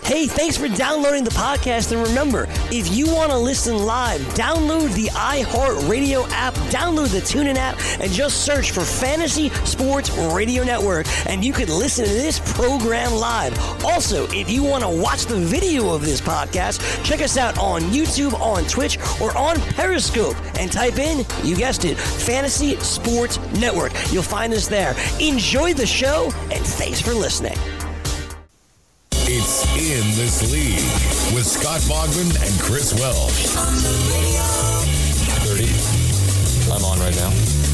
Hey, thanks for downloading the podcast. And remember, if you want to listen live, download the iHeartRadio app, download the TuneIn app, and just search for Fantasy Sports Radio Network, and you can listen to this program live. Also, if you want to watch the video of this podcast, check us out on YouTube, on Twitch, or on Periscope, and type in, you guessed it, Fantasy Sports Network. You'll find us there. Enjoy the show, and thanks for listening. It's In This League with Scott Bogman and Chris Welsh. 30. I'm on right now.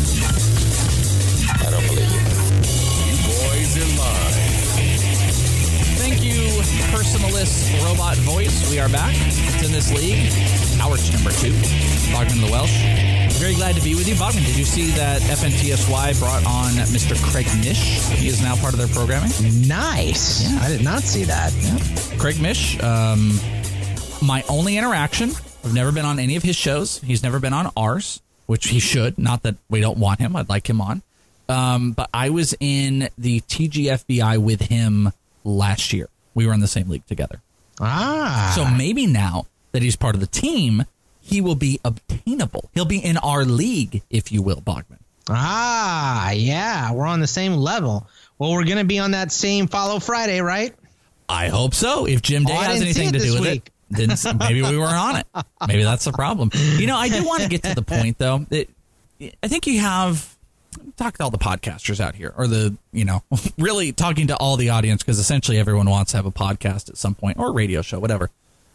I don't believe you. You boys are live. Thank you, personalist robot voice. We are back. It's In This League. Hour number 2. Bogman and the Welsh. Very glad to be with you. Bogman, did you see that FNTSY brought on Mr. Craig Mish? He is now part of their programming. Nice. Yeah. I did not see that. Yeah. Craig Mish, my only interaction. I've never been on any of his shows. He's never been on ours, which he should. Not that we don't want him. I'd like him on. But I was in the TGFBI with him last year. We were in the same league together. So maybe now that he's part of the team, he will be obtainable. He'll be in our league, if you will, Bogman. Yeah. We're on the same level. Well, we're going to be on that same Follow Friday, right? I hope so. If Jim Day has anything to do with it, then maybe we weren't on it. Maybe that's the problem. You know, I do want to get to the point, though. I think you have talk to all the podcasters out here, or really talking to all the audience, because essentially everyone wants to have a podcast at some point, or a radio show, whatever.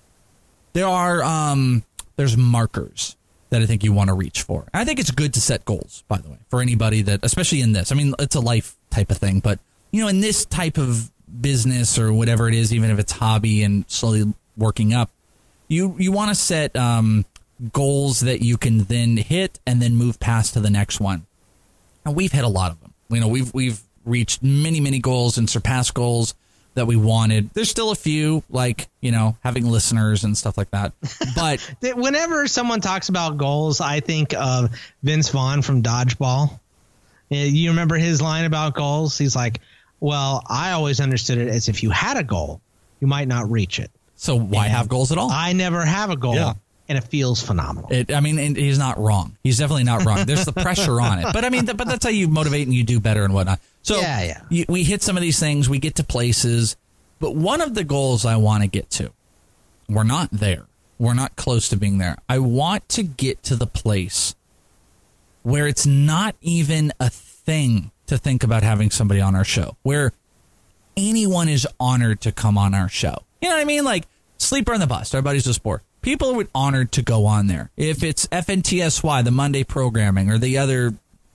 There's markers that I think you want to reach for. I think it's good to set goals, by the way, for anybody that, especially in this. I mean, it's a life type of thing, but, in this type of business or whatever it is, even if it's hobby and slowly working up, you want to set goals that you can then hit and then move past to the next one. And we've hit a lot of them. We've reached many, many goals and surpassed goals that we wanted. There's still a few, like, having listeners and stuff like that. But whenever someone talks about goals, I think of Vince Vaughn from Dodgeball. You remember his line about goals? He's like, well, I always understood it as if you had a goal, you might not reach it. So why have goals at all? I never have a goal. Yeah. And it feels phenomenal. And he's not wrong. He's definitely not wrong. There's the pressure on it. But but that's how you motivate and you do better and whatnot. So we hit some of these things. We get to places. But one of the goals I want to get to, we're not there. We're not close to being there. I want to get to the place where it's not even a thing to think about having somebody on our show, where anyone is honored to come on our show. You know what I mean? Like Sleeper and the Bust, our buddies of sport. People are honored to go on there. If it's FNTSY, the Monday programming, or the other,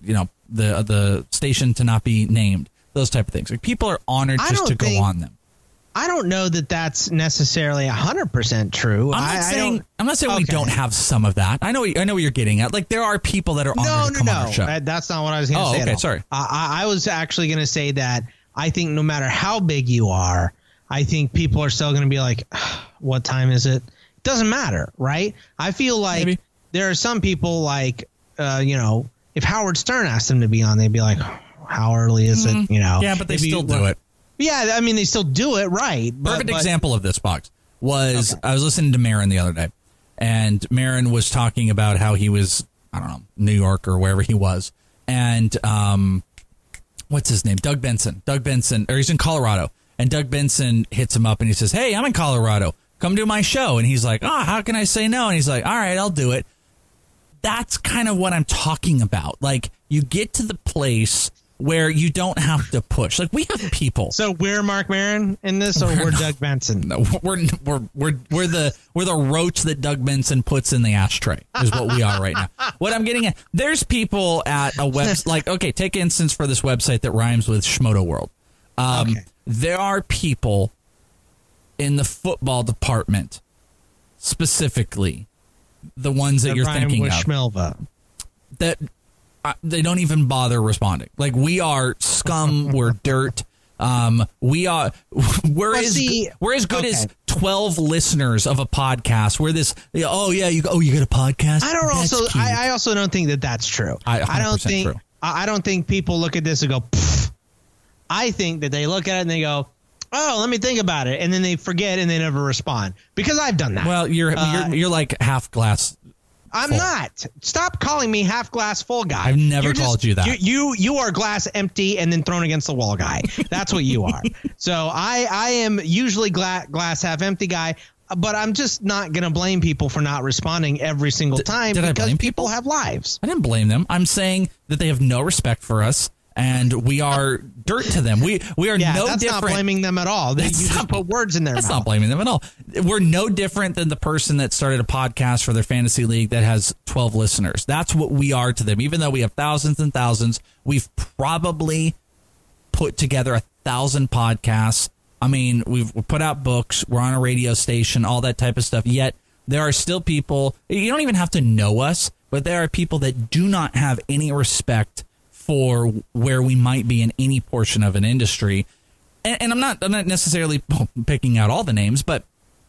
the station to not be named, those type of things. Like, people are honored just to go on them. I don't know that that's necessarily 100% true. I'm not saying we don't have some of that. I know what you're getting at. Like, there are people that are honored to come on our show. That's not what I was going to say. Okay, sorry. I was actually going to say that I think no matter how big you are, I think people are still going to be like, what time is it? Doesn't matter, right? I feel like there are some people like, if Howard Stern asked them to be on, they'd be like, how early is it? Yeah, but they still do it. Yeah, I mean, they still do it, right? Perfect example of this, Box, was I was listening to Marin the other day, and Marin was talking about how he was, I don't know, New York or wherever he was, and what's his name? Doug Benson, or he's in Colorado, and Doug Benson hits him up and he says, hey, I'm in Colorado. Come do my show. And he's like, how can I say no? And he's like, all right, I'll do it. That's kind of what I'm talking about. Like, you get to the place where you don't have to push. Like, we have people. So we're Mark Maron in this, or we're Doug Benson? No, we're the roach that Doug Benson puts in the ashtray is what we are right now. What I'm getting at, there's people at a website, like, okay, take instance for this website that rhymes with Schmodo World. There are people in the football department, specifically the ones that you're thinking of, Schmelva, that they don't even bother responding. Like, we are scum. We're dirt. We're as good as 12 listeners of a podcast. We're this. You got a podcast. I also don't think that that's true. I don't think people look at this and go, pfft. I think that they look at it and they go, oh, let me think about it. And then they forget and they never respond because I've done that. Well, you're like half glass. I'm full. not. Stop calling me half glass full guy. I've never called you that. You are glass empty and then thrown against the wall guy. That's what you are. So I am usually glass half empty guy, but I'm just not going to blame people for not responding every single time because people have lives. I didn't blame them. I'm saying that they have no respect for us. And we are dirt to them. We are no that's different. Not blaming them at all. You just put words in their mouth. That's not blaming them at all. We're no different than the person that started a podcast for their fantasy league that has 12 listeners. That's what we are to them. Even though we have thousands and thousands, we've probably put together 1,000 podcasts. I mean, we've put out books. We're on a radio station, all that type of stuff. Yet there are still people. You don't even have to know us, but there are people that do not have any respect for where we might be in any portion of an industry. And I'm not necessarily picking out all the names, but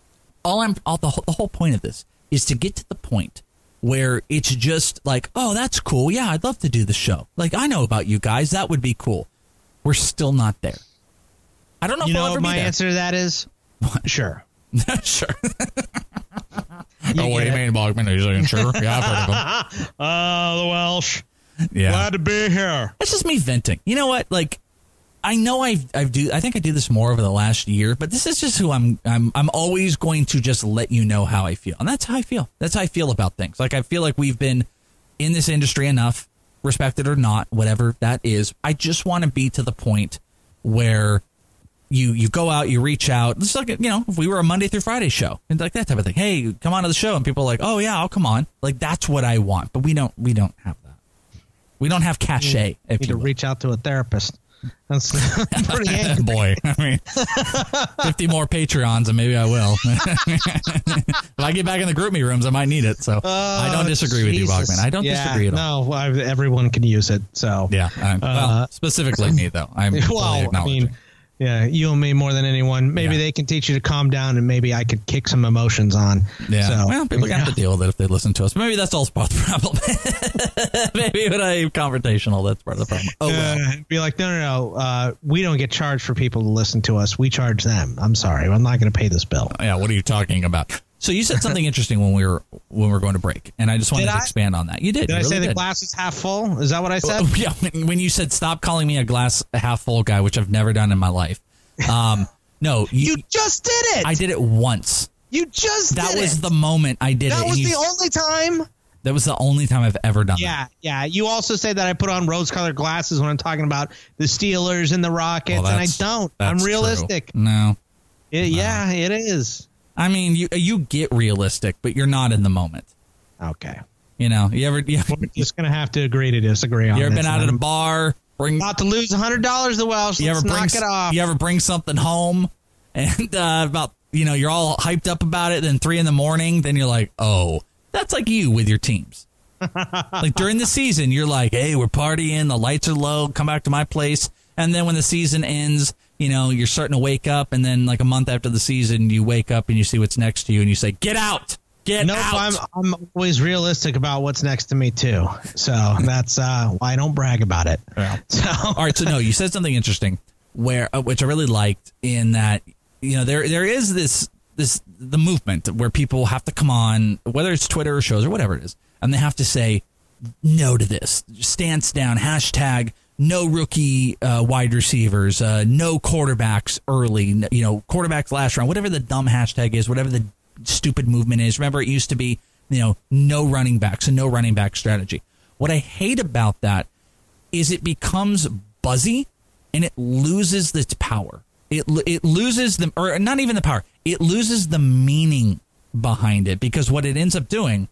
the whole point of this is to get to the point where it's just like, oh, that's cool. Yeah, I'd love to do the show. Like, I know about you guys. That would be cool. We're still not there. I don't know if we'll ever be there. My answer to that is? What? Sure. Sure. What do you mean, Bogman? Are you saying sure? Yeah, I've heard of them. The Welsh. Yeah. Glad to be here. That's just me venting. You know what? Like, I know I think I do this more over the last year, but this is just who I'm always going to just let you know how I feel. And that's how I feel. That's how I feel about things. Like, I feel like we've been in this industry enough, respected or not, whatever that is. I just want to be to the point where you go out, you reach out. It's like, if we were a Monday through Friday show and like that type of thing. Hey, come on to the show. And people are like, oh yeah, I'll come on. Like, that's what I want. But we don't have that. We don't have cachet. You need to reach out to a therapist. That's pretty angry. Boy, I mean, 50 more Patreons and maybe I will. If I get back in the group me rooms, I might need it. So I don't disagree with you, Bogman. I don't disagree at all. No, everyone can use it. So yeah, well, specifically me though. I'm fully acknowledging. Yeah, you and me more than anyone. Maybe they can teach you to calm down, and maybe I could kick some emotions on. Yeah, so, well, people have to deal with it if they listen to us. Maybe that's all part of the problem. Maybe when I'm confrontational, that's part of the problem. Oh, well. Be like, no. We don't get charged for people to listen to us. We charge them. I'm sorry. I'm not going to pay this bill. Yeah, what are you talking about? So you said something interesting when we were going to break, and I just wanted to expand on that. You did. Did I say the glass is half full? Is that what I said? Yeah. When you said stop calling me a glass half full guy, which I've never done in my life. No, you just did it. I did it once. You just that was the moment I did it. That was the only time. That was the only time I've ever done that. Yeah. You also say that I put on rose-colored glasses when I'm talking about the Steelers and the Rockets, and I don't. I'm realistic. True. No. Yeah, it is. I mean, you get realistic, but you're not in the moment. Okay. You ever? We're just gonna have to agree to disagree on. You ever been out at a bar? About to lose $100 the Welsh. Let's knock it off. You ever bring something home and you're all hyped up about it. Then 3 a.m, then you're like, oh, that's like you with your teams. Like during the season, you're like, hey, we're partying. The lights are low. Come back to my place. And then when the season ends, you're starting to wake up. And then like a month after the season, you wake up and you see what's next to you and you say, get out. I'm always realistic about what's next to me too. So that's why I don't brag about it. Yeah. So all right. So no, you said something interesting which I really liked in that, there is the movement where people have to come on, whether it's Twitter or shows or whatever it is, and they have to say no to this, stance down, hashtag no rookie wide receivers, no quarterbacks early, quarterbacks last round, whatever the dumb hashtag is, whatever the stupid movement is. Remember, it used to be, no running backs and no running back strategy. What I hate about that is it becomes buzzy and it loses its power. It loses or not even the power. It loses the meaning behind it, because what it ends up doing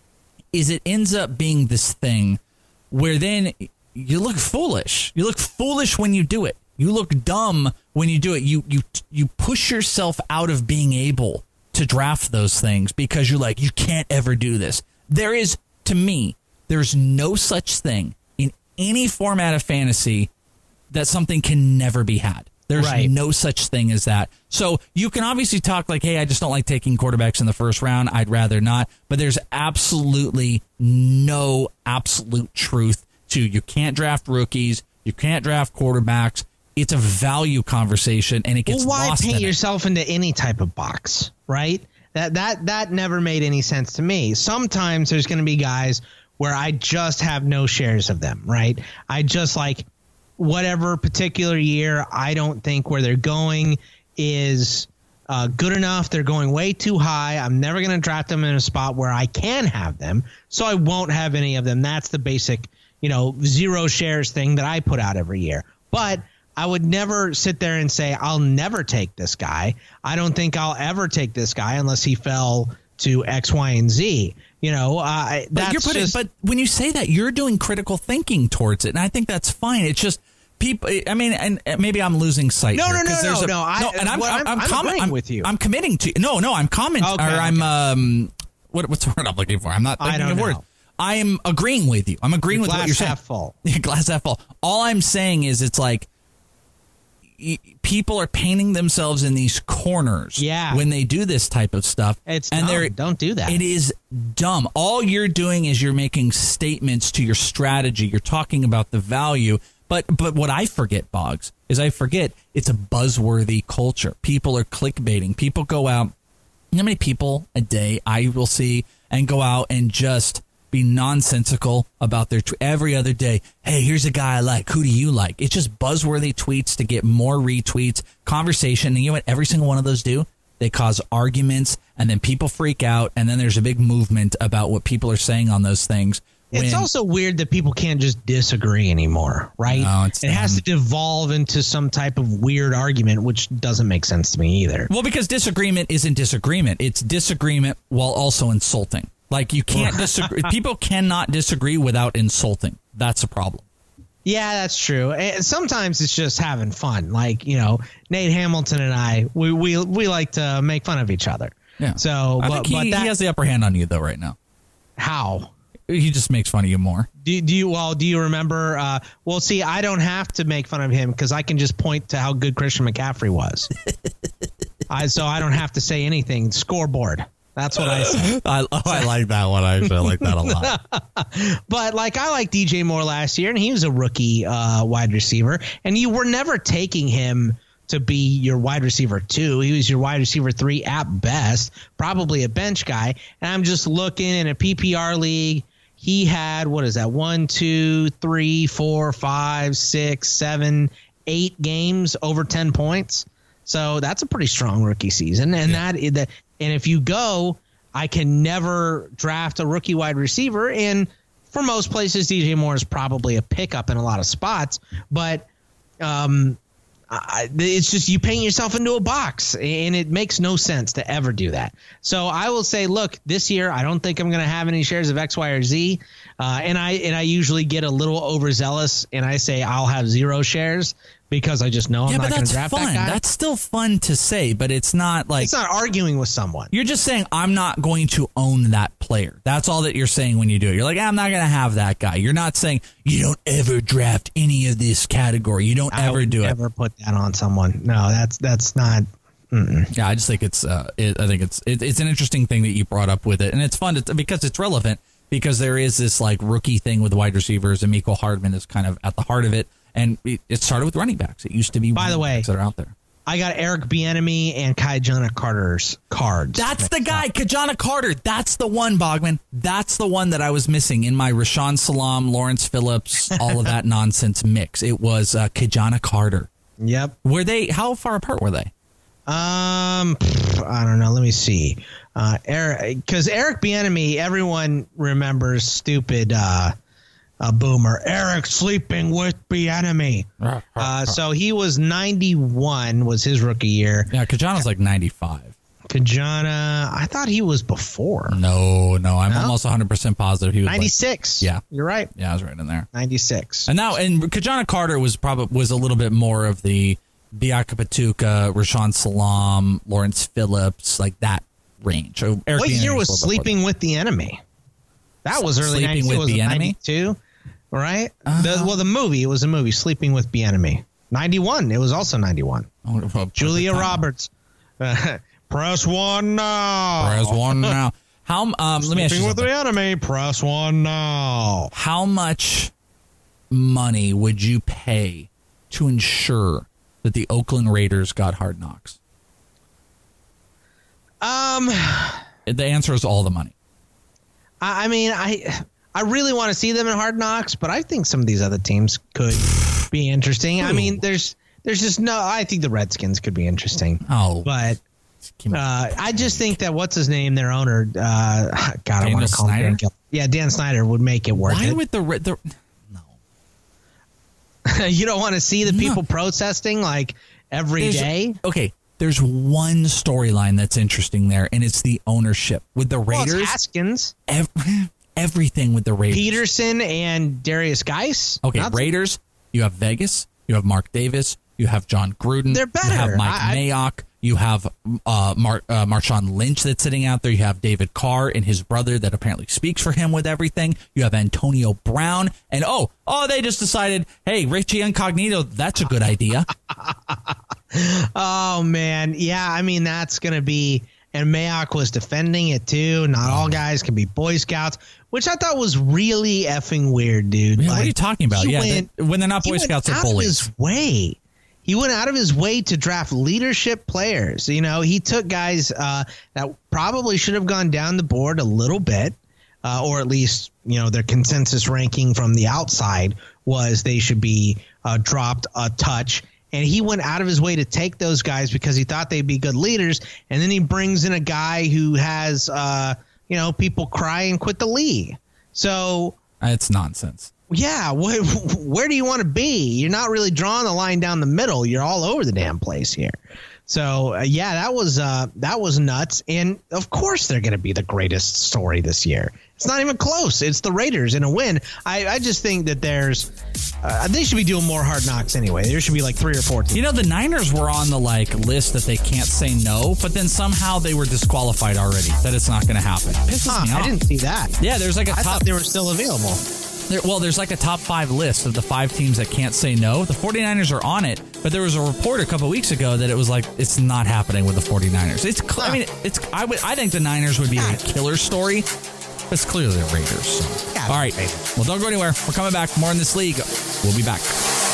is it ends up being this thing where then you look foolish. You look foolish when you do it. You look dumb when you do it. You push yourself out of being able to draft those things because you're like, you can't ever do this. To me, there's no such thing in any format of fantasy that something can never be had. There's no such thing as that. So you can obviously talk like, hey, I just don't like taking quarterbacks in the first round. I'd rather not. But there's absolutely no absolute truth to you can't draft rookies. You can't draft quarterbacks. it's a value conversation, and it gets lost in it. Why paint yourself into any type of box, right? That never made any sense to me. Sometimes there's going to be guys where I just have no shares of them, right? I just like whatever particular year, I don't think where they're going is good enough. They're going way too high. I'm never going to draft them in a spot where I can have them, so I won't have any of them. That's the basic, zero shares thing that I put out every year. But I would never sit there and say, I'll never take this guy. I don't think I'll ever take this guy unless he fell to X, Y, and Z. But when you say that, you're doing critical thinking towards it, and I think that's fine. It's just people. I mean, and maybe I'm losing sight. No. I'm agreeing with you. I'm committing to. I'm commenting. Okay, or I'm. What's the word I'm looking for? I'm not thinking of words. I am agreeing with you. I'm agreeing with what you're saying. Glass half full. Glass half full. All I'm saying is, it's like people are painting themselves in these corners when they do this type of stuff. It's dumb. Don't do that. It is dumb. All you're doing is you're making statements to your strategy. You're talking about the value. But what I forget, Boggs, is it's a buzzworthy culture. People are clickbaiting. People go out. You know how many people a day I will see and go out and just be nonsensical about their every other day. Hey, here's a guy I like. Who do you like? It's just buzzworthy tweets to get more retweets, conversation. And you know what every single one of those do? They cause arguments, and then people freak out, and then there's a big movement about what people are saying on those things. It's also weird that people can't just disagree anymore, right? No, it has to devolve into some type of weird argument, which doesn't make sense to me either. Well, because disagreement isn't disagreement. It's disagreement while also insulting. Like, you can't disagree. People cannot disagree without insulting. That's a problem. Yeah, that's true. And sometimes it's just having fun. Like, Nate Hamilton and I, we like to make fun of each other. Yeah. So, I think he has the upper hand on you, though, right now. How? He just makes fun of you more. Do you remember? See, I don't have to make fun of him because I can just point to how good Christian McCaffrey was. So I don't have to say anything. Scoreboard. That's what I say. I like that one. I actually like that a lot. But I like DJ Moore last year, and he was a rookie wide receiver, and you were never taking him to be your wide receiver 2. He was your wide receiver 3 at best, probably a bench guy. And I'm just looking in a PPR league. He had, 1, 2, 3, 4, 5, 6, 7, 8 games over 10 points. So that's a pretty strong rookie season. And and if you go, I can never draft a rookie wide receiver. And for most places, DJ Moore is probably a pickup in a lot of spots. But it's just you paint yourself into a box, and it makes no sense to ever do that. So I will say, look, this year I don't think I'm going to have any shares of X, Y, or Z, and I usually get a little overzealous, and I say I'll have 0 shares because I just know I'm not going to draft that guy. That's still fun to say, but it's not like it's not arguing with someone. You're just saying I'm not going to own that player. That's all that you're saying when you do it. You're like, I'm not going to have that guy. You're not saying you don't ever draft any of this category. You don't ever do it. Never put that on someone. No, that's not. Yeah, I just think it's an interesting thing that you brought up with it, and it's fun because it's relevant because there is this like rookie thing with wide receivers, and Mecole Hardman is kind of at the heart of it. And it started with running backs. It used to be by the way that are out there. I got Eric Bieniemy and Kajana Carter's cards. That's the guy, Kajana Carter. That's the one, Bogman. That's the one that I was missing in my Rashaan Salam, Lawrence Phillips, all of that nonsense mix. It was Kajana Carter. Yep. How far apart were they? I don't know. Let me see. Because Eric Bieniemy, everyone remembers stupid. Boomer Eric sleeping with Bieniemy. So he was 91 was his rookie year. Yeah, Kajana's like 95. Kajana, I thought he was before. No, I'm almost 100% positive he was 96. Yeah, you're right. Yeah, I was right in there. 96. And Kajana Carter was a little bit more of the Biaka Patuka, Rashaan Salam, Lawrence Phillips, like that range. So what year was Sleeping with the Enemy? That was early 90s. Sleeping with the Enemy? 92. Right? The movie. It was a movie, Sleeping with Bieniemy. 91. It was also 91. Julia Roberts. Press 1 now. Press 1 now. How? Let me ask you Sleeping with something. Bieniemy. Press 1 now. How much money would you pay to ensure that the Oakland Raiders got Hard Knocks? The answer is all the money. I mean, I really want to see them in Hard Knocks, but I think some of these other teams could be interesting. Ooh. I mean, there's just no. I think the Redskins could be interesting. Oh, but I just think that what's his name, their owner, God, I want to call him Dan. Yeah, Dan Snyder would make it worth it. Why would the no? You don't want to see the people protesting like every day? Okay. There's one storyline that's interesting there, and it's the ownership with the Raiders. Well, it's Haskins. Everything with the Raiders. Peterson and Darius Geis. Okay, Raiders. You have Vegas. You have Mark Davis. You have John Gruden. They're better. You have Mike Mayock. You have Marshawn Lynch that's sitting out there. You have David Carr and his brother that apparently speaks for him with everything. You have Antonio Brown. And, they just decided, hey, Richie Incognito, that's a good idea. Oh, man. Yeah, I mean, that's going to be – and Mayock was defending it, too. Not all guys can be Boy Scouts, which I thought was really effing weird, dude. Yeah, what are you talking about? When they're not Boy Scouts, they're bullies. He went out of his way to draft leadership players. You know, he took guys that probably should have gone down the board a little bit, or at least, their consensus ranking from the outside was they should be dropped a touch. And he went out of his way to take those guys because he thought they'd be good leaders. And then he brings in a guy who has, people cry and quit the league. So it's nonsense. Yeah, where do you want to be? You're not really drawing the line down the middle. You're all over the damn place here. So, that was nuts. And, of course, they're going to be the greatest story this year. It's not even close. It's the Raiders in a win. I just think that they should be doing more Hard Knocks anyway. There should be like 3 or 4 teams. The Niners were on the list that they can't say no, but then somehow they were disqualified already, that it's not going to happen. Pisses me off. I didn't see that. Yeah, there's like I thought they were still available. There's like a top 5 list of the 5 teams that can't say no. The 49ers are on it, but there was a report a couple weeks ago that it was like it's not happening with the 49ers. I think the Niners would be a killer story, but it's clearly the Raiders. So. Yeah, all right. Well, don't go anywhere. We're coming back. More in this league. We'll be back.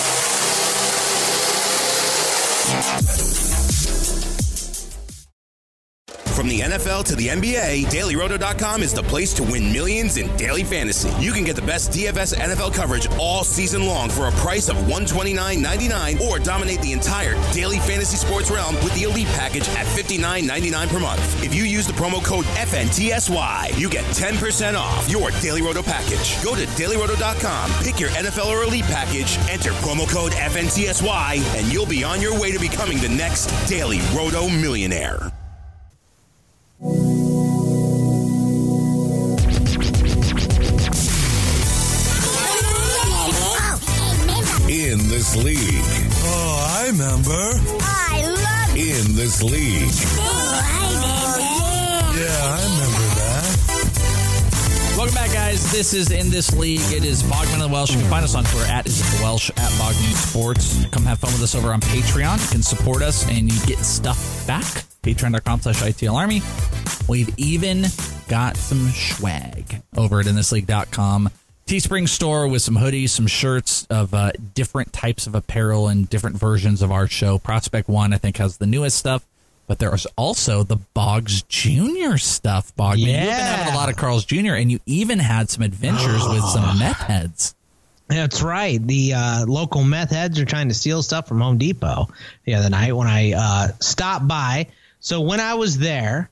From the NFL to the NBA, DailyRoto.com is the place to win millions in daily fantasy. You can get the best DFS NFL coverage all season long for a price of $129.99 or dominate the entire daily fantasy sports realm with the Elite Package at $59.99 per month. If you use the promo code FNTSY, you get 10% off your Daily Roto package. Go to DailyRoto.com, pick your NFL or Elite Package, enter promo code FNTSY, and you'll be on your way to becoming the next Daily Roto millionaire. In this league. Oh, I remember. I love In this league. Oh, I remember. Yeah, I remember that. Welcome back, guys. This is In This League. It is Bogman and the Welsh. You can find us on Twitter at @IsItTheWelsh, at Bogman Sports. Come have fun with us over on Patreon. You can support us and you get stuff back. Patreon.com/ITLArmy. We've even got some swag over at InThisLeague.com. Teespring store with some hoodies, some shirts of different types of apparel and different versions of our show. Prospect One, I think, has the newest stuff, but there's also the Boggs Jr. stuff, Bogman. Yeah. You've been having a lot of Carl's Jr., and you even had some adventures with some meth heads. That's right. The local meth heads are trying to steal stuff from Home Depot the other night when I stopped by. So when I was there,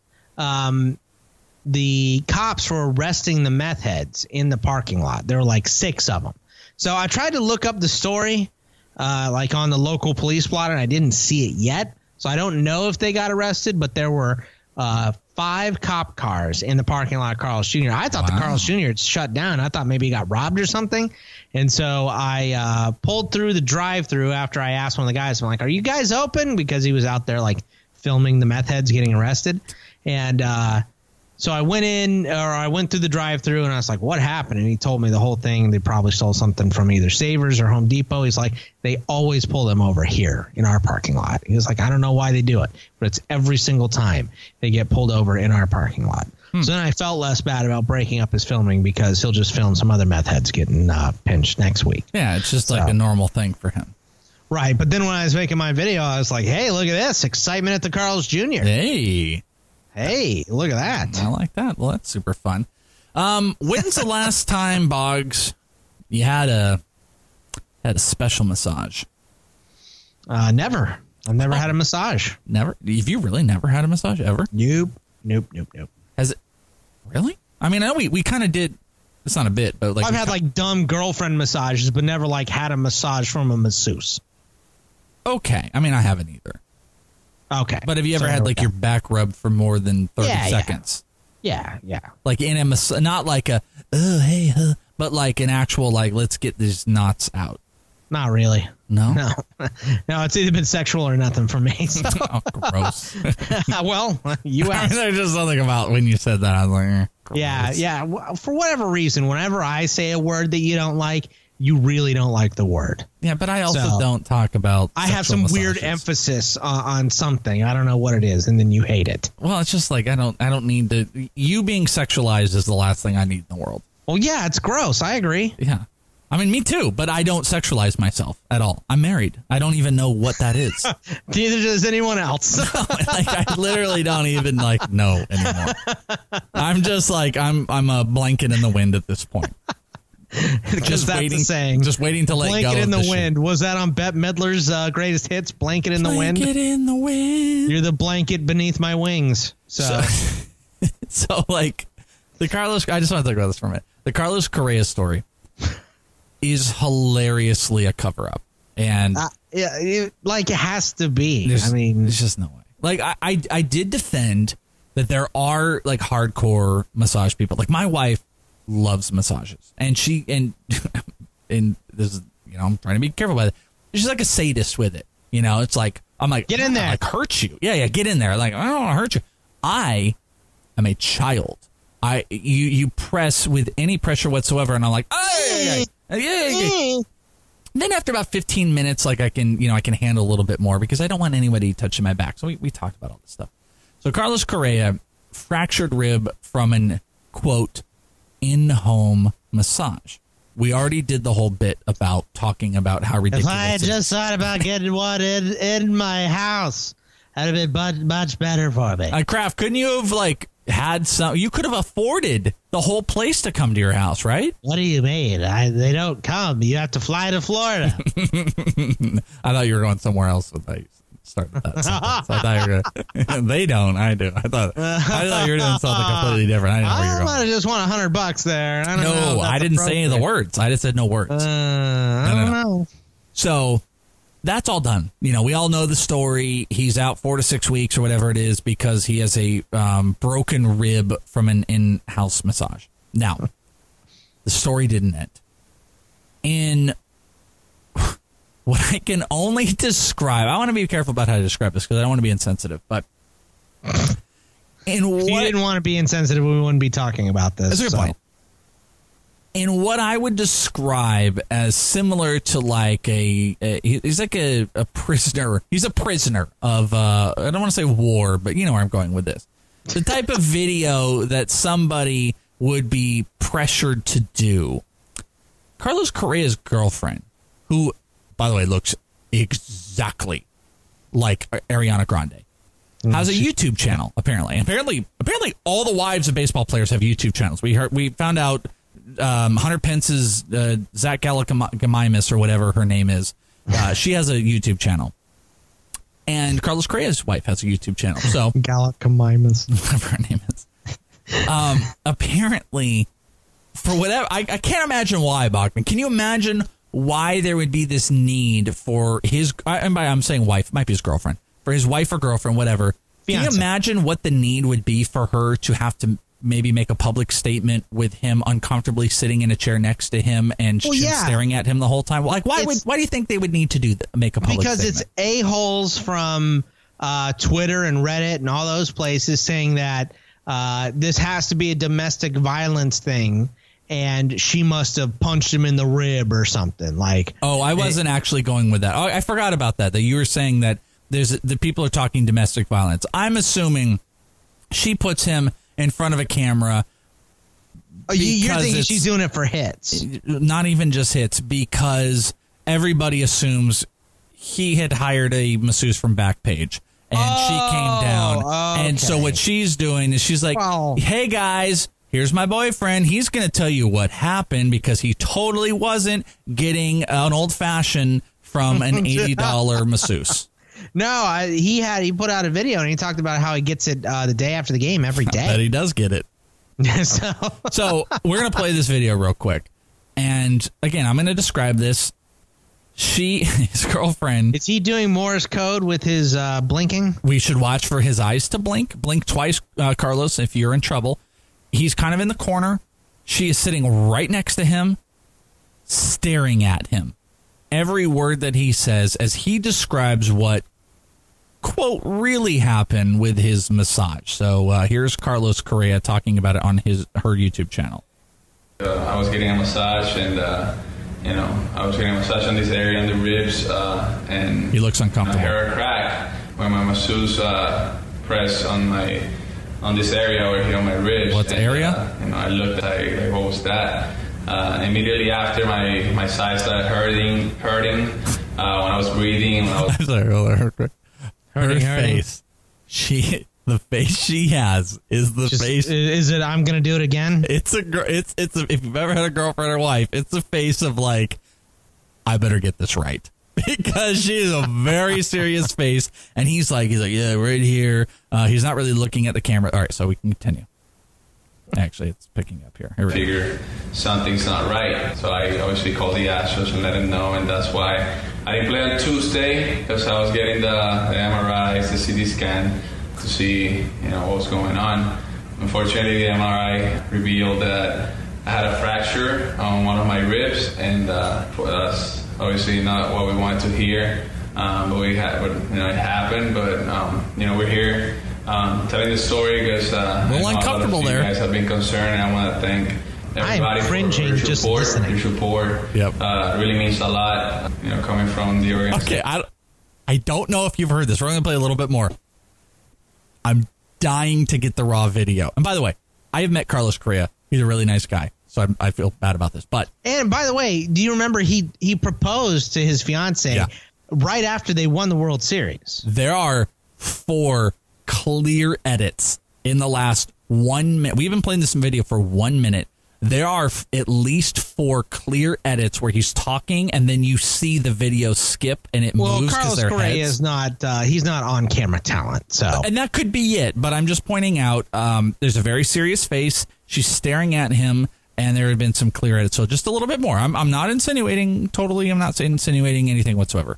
the cops were arresting the meth heads in the parking lot. There were like 6 of them. So I tried to look up the story like on the local police blotter, and I didn't see it yet. So I don't know if they got arrested, but there were 5 cop cars in the parking lot of Carl's Jr. I thought the Carl's Jr. had shut down. I thought maybe he got robbed or something. And so I pulled through the drive-through after I asked one of the guys, I'm like, are you guys open? Because he was out there like filming the meth heads getting arrested. And so I went through the drive-through and I was like, what happened? And he told me the whole thing. They probably stole something from either Savers or Home Depot. He's like, they always pull them over here in our parking lot. He was like, I don't know why they do it, but it's every single time they get pulled over in our parking lot. So then I felt less bad about breaking up his filming because he'll just film some other meth heads getting pinched next week. Yeah, it's just like a normal thing for him. Right, but then when I was making my video, I was like, hey, look at this. Excitement at the Carl's Jr. Hey, look at that. I like that. Well, that's super fun. When's the last time, Boggs, you had a special massage? Never. I've never had a massage. Never? Have you really never had a massage ever? Nope. Has it? Really? I mean, I know we kind of did. It's not a bit, but like I've had like dumb girlfriend massages, but never like had a massage from a masseuse. Okay. I mean, I haven't either. Okay. But have you ever had like your back rubbed for more than 30 seconds? Yeah. Like in a not like a, oh, hey, but like an actual, like, let's get these knots out. Not really. No? No, it's either been sexual or nothing for me. So. Oh, gross. Well, you asked. There's just something about when you said that, I was like, gross. Yeah. Well, for whatever reason, whenever I say a word that you don't like, you really don't like the word. Yeah, but I also don't talk about I have some weird emphasis on something. I don't know what it is, and then you hate it. Well, it's just like I don't need to. You being sexualized is the last thing I need in the world. Well, yeah, it's gross. I agree. Yeah. I mean, me too, but I don't sexualize myself at all. I'm married. I don't even know what that is. Neither does anyone else. Like, I literally don't even like know anymore. I'm just like I'm a blanket in the wind at this point. Just waiting, just waiting to let blanket go. Blanket in the wind. Wind. Was that on Bette Midler's greatest hits? Blanket in the Wind. Blanket in the wind. You're the blanket beneath my wings. So like the Carlos. I just want to talk about this for a minute. The Carlos Correa story is hilariously a cover up, and like it has to be. I mean, there's just no way. Like I did defend that there are like hardcore massage people. Like my wife loves massages, and she and this is, you know, I'm trying to be careful about it. She's like a sadist with it. You know, it's like I'm like, get in there, like hurt you. Yeah, get in there. Like I don't want to hurt you. I am a child. You press with any pressure whatsoever, and I'm like, hey. Then after about 15 minutes, like I can handle a little bit more because I don't want anybody touching my back. So we talked about all this stuff. So Carlos Correa fractured rib from an quote in-home massage. We already did the whole bit about talking about how ridiculous. If I had just thought about getting one in my house, that'd have been much better for me. Kraft, couldn't you have like had some? You could have afforded the whole place to come to your house, right? What do you mean? They don't come. You have to fly to Florida. I thought you were going somewhere else with that. Start with that. So I thought you were gonna, they don't. I do. I thought you were doing something completely different. I didn't know where you were going. I just want $100 there. I didn't say any of the words. I just said no words. I don't know. So that's all done. You know, we all know the story. He's out 4 to 6 weeks or whatever it is because he has a broken rib from an in-house massage. Now, the story didn't end. In what I can only describe, I want to be careful about how to describe this because I don't want to be insensitive, but if you didn't want to be insensitive, we wouldn't be talking about this. That's a good point. In what I would describe as similar to like he's like a prisoner. He's a prisoner of, I don't want to say war, but you know where I'm going with this. The type of video that somebody would be pressured to do. Carlos Correa's girlfriend, who, by the way, looks exactly like Ariana Grande, has a YouTube channel, apparently. Apparently all the wives of baseball players have YouTube channels. We found out Hunter Pence's Zach Galifianakis or whatever her name is. She has a YouTube channel. And Carlos Correa's wife has a YouTube channel. So Galifianakis, whatever her name is. Apparently, for whatever, I can't imagine why, Bachman. Can you imagine why there would be this need for his, and by I'm saying wife, might be his girlfriend, for his wife or girlfriend, whatever. Fiancé. Can you imagine what the need would be for her to have to maybe make a public statement with him uncomfortably sitting in a chair next to him and staring at him the whole time? Like, why do you think they would need to do that, make a public statement? Because it's a-holes from Twitter and Reddit and all those places saying that this has to be a domestic violence thing, and she must have punched him in the rib or something. Like, oh, I wasn't actually going with that. Oh, I forgot about that. That you were saying that the people are talking domestic violence. I'm assuming she puts him in front of a camera. Oh, you're thinking she's doing it for hits? Not even just hits, because everybody assumes he had hired a masseuse from Backpage. And she came down. And so what she's doing is she's like, hey, guys, here's my boyfriend. He's going to tell you what happened because he totally wasn't getting an old-fashioned from an $80 masseuse. No, he put out a video and he talked about how he gets it the day after the game every day. But he does get it. So we're going to play this video real quick. And again, I'm going to describe this. His girlfriend. Is he doing Morse code with his blinking? We should watch for his eyes to blink. Blink twice, Carlos, if you're in trouble. He's kind of in the corner. She is sitting right next to him, staring at him. Every word that he says as he describes what, quote, really happened with his massage. So here's Carlos Correa talking about it on her YouTube channel. I was getting a massage and... I was getting a massage on this area, on the ribs, and he looks uncomfortable. My hair cracked when my masseuse pressed on this area over here on my ribs. What area? I looked like, what was that? Immediately after, my side started hurting. When I was breathing, her face. The face she has is the face. Is it? I'm gonna do it again. It's if you've ever had a girlfriend or wife, it's a face of like, I better get this right because she is a very serious face, and he's like, yeah, right here. He's not really looking at the camera. All right, so we can continue. Actually, it's picking up here. Figure something's not right, so I obviously called the Astros and let them know, and that's why I didn't play on Tuesday because I was getting the MRIs, the CT scan. To see, what was going on. Unfortunately, the MRI revealed that I had a fracture on one of my ribs, and that's obviously not what we wanted to hear. But it happened. But we're here telling the story because a little uncomfortable there. You guys have been concerned, and I want to thank everybody for your support. Your support really means a lot. Coming from the organization. Okay, I don't know if you've heard this. We're going to play a little bit more. I'm dying to get the raw video. And by the way, I have met Carlos Correa. He's a really nice guy, so I feel bad about this. And by the way, do you remember he proposed to his fiance right after they won the World Series? There are 4 clear edits in the last 1 minute. We even played this video for 1 minute. There are at least 4 clear edits where he's talking, and then you see the video skip, and it moves because Carlos Correa is not he's not on camera talent, so and that could be it. But I'm just pointing out there's a very serious face. She's staring at him, and there have been some clear edits. So just a little bit more. I'm not insinuating totally. I'm not insinuating anything whatsoever.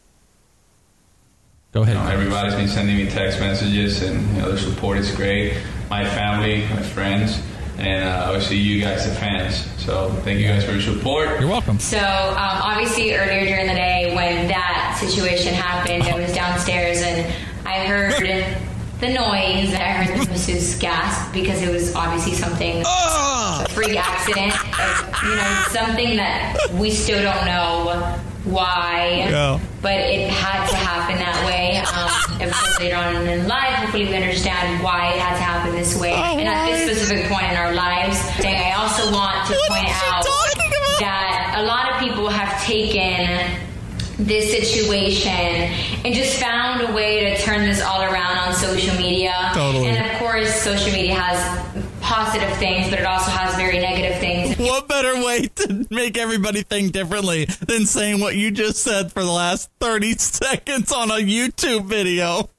Go ahead. Everybody's been sending me text messages, and their support is great. My family, my friends. And obviously you guys, the fans. So thank you guys for your support. You're welcome. So obviously earlier during the day when that situation happened, I was downstairs and I heard the noise. I heard the masseuse gasp because it was obviously something, a freak accident. Something that we still don't know why, but it had to happen that way. It was later on in life. Hopefully we understand why it had to happen this way. And at this specific point in our lives, I also want to point out that a lot of people have taken this situation and just found a way to turn this all around on social media. Totally. And of course, social media has positive things, but it also has very negative things. What better way to make everybody think differently than saying what you just said for the last 30 seconds on a YouTube video?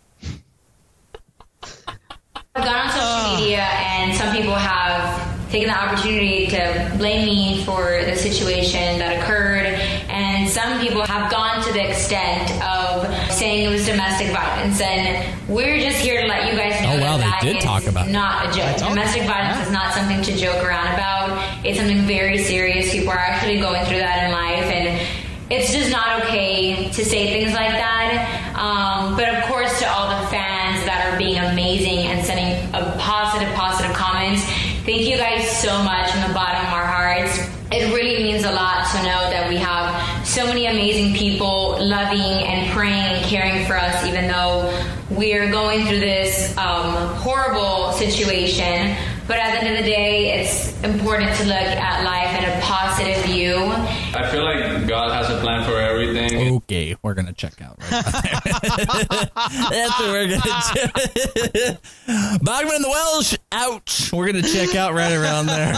I've gone on social media, and some people have taken the opportunity to blame me for the situation that occurred, and some people have gone to the extent of saying it was domestic violence, and we're just here to let you guys know that they did talk about not a joke. Domestic violence is not something to joke around about. It's something very serious. People are actually going through that in life, and it's just not okay to say things like that. But of course, to all the fans that are being amazing and sending a positive comments, thank you guys so much from the bottom of our hearts. It really means a lot to know that we have so many amazing people loving and praying and caring for us, even though we're going through this horrible situation. But at the end of the day, it's important to look at life in a positive view. I feel like God has a plan for everything. Okay, we're going to check out right there. That's what we're going to do. Bogman and the Welsh, ouch. We're going to check out right around there.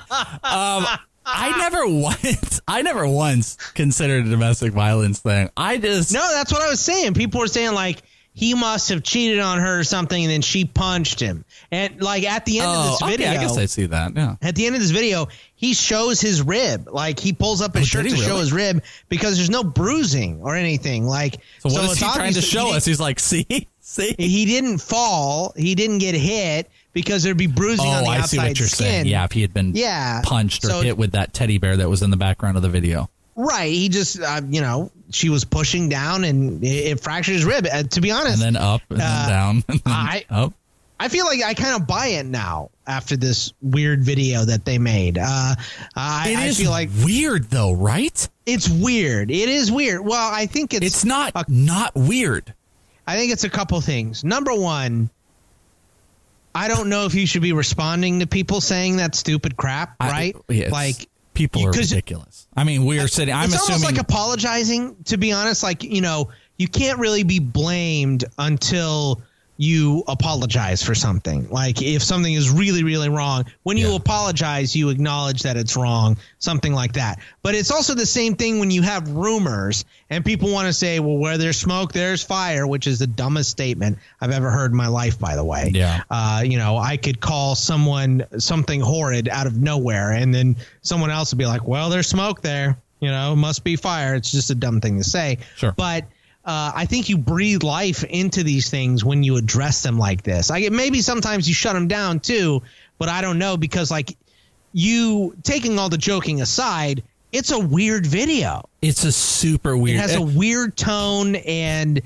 I never once considered a domestic violence thing. No, that's what I was saying. People were saying, like, he must have cheated on her or something, and then she punched him. And, like, at the end of this video... I guess I see that, yeah. At the end of this video, he shows his rib. Like, he pulls up his shirt to show his rib because there's no bruising or anything. Like, so what is he trying to show us? He's like, see? He didn't fall. He didn't get hit because there'd be bruising on the outside skin. I see what you're saying. Yeah, if he had been punched or hit with that teddy bear that was in the background of the video. Right. He just, she was pushing down and it fractured his rib. To be honest. And then up and then down. And then up. I feel like I kind of buy it now after this weird video that they made. I feel like weird though, right? It's weird. It is weird. Well, I think it's not weird. I think it's a couple things. Number one, I don't know if you should be responding to people saying that stupid crap, right? Like people are ridiculous. I mean, we are sitting. I'm assuming almost like apologizing. To be honest, like you can't really be blamed until you apologize for something. Like if something is really, really wrong, when you apologize, you acknowledge that it's wrong, something like that. But it's also the same thing when you have rumors and people want to say, well, where there's smoke, there's fire, which is the dumbest statement I've ever heard in my life, by the way. Yeah. I could call someone something horrid out of nowhere and then someone else would be like, well, there's smoke there, it must be fire. It's just a dumb thing to say. Sure. But I think you breathe life into these things when you address them like this. Maybe sometimes you shut them down too, but I don't know because you taking all the joking aside, it's a weird video. It's a super weird. It has a weird tone and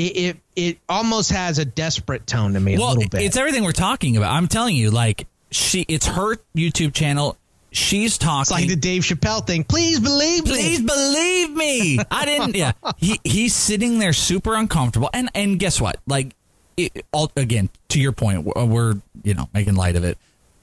it almost has a desperate tone to me a little bit. It's everything we're talking about. I'm telling you, it's her YouTube channel. She's talking. It's like the Dave Chappelle thing. Please believe me. Please believe me. I didn't. Yeah. He's sitting there super uncomfortable. And guess what? Again, to your point, we're, making light of it.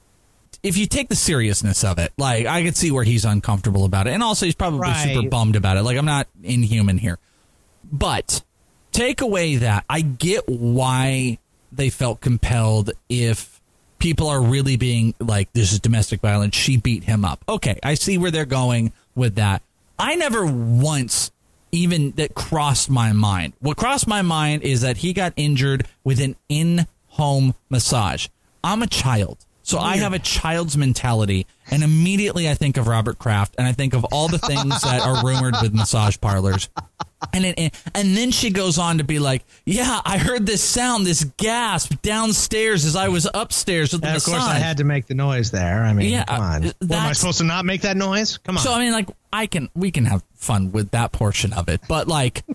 If you take the seriousness of it, I could see where he's uncomfortable about it. And also he's probably super bummed about it. I'm not inhuman here. But take away that. I get why they felt compelled if people are really being like, this is domestic violence. She beat him up. Okay, I see where they're going with that. I never once even that crossed my mind. What crossed my mind is that he got injured with an in-home massage. I'm a child, so I have a child's mentality, and immediately I think of Robert Kraft, and I think of all the things that are rumored with massage parlors. And then she goes on to be like, yeah, I heard this sound, this gasp downstairs as I was upstairs with the massage. Of course, I had to make the noise there. I mean, come on. Am I supposed to not make that noise? Come on. So, I mean, we can have fun with that portion of it. But,